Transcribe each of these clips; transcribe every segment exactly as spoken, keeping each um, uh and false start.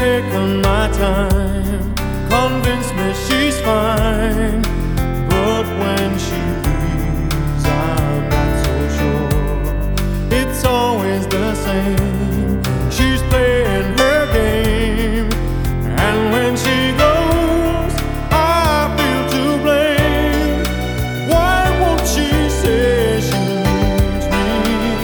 taken my time, convinced me she's fine, but when she leaves I'm not so sure. It's always the same, she's playing her game, and when she goes I feel to blame. Why won't she say she needs me?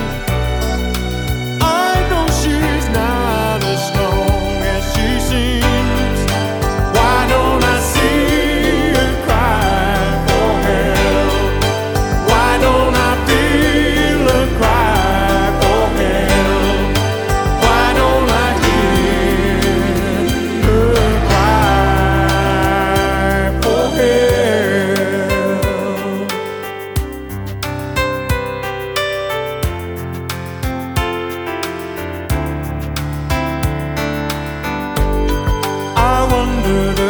I know she's not as strong as she seems. Why don't I see her cry for help? Why don't I feel her cry for help? Why don't I hear her cry for help? I wandered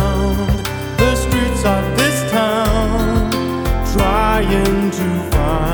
around the streets of this town, trying to find